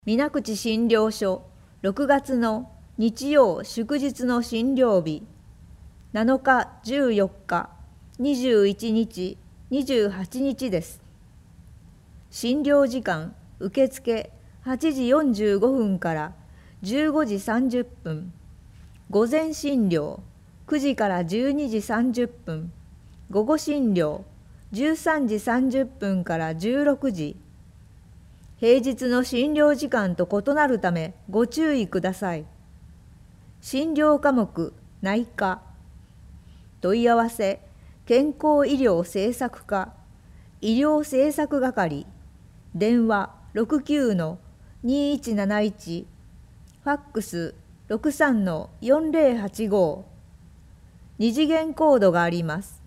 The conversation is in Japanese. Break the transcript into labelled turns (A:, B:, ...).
A: 水口診療所6月の日曜祝日の診療日7日、14日、21日、28日です。診療時間受付8時45分から15時30分、午前診療9時から12時30分、午後診療13時30分から16時。平日の診療時間と異なるためご注意ください。診療科目内科。問い合わせ健康医療政策課医療政策係。電話69-2171、ファックス63-4085。二次元コードがあります。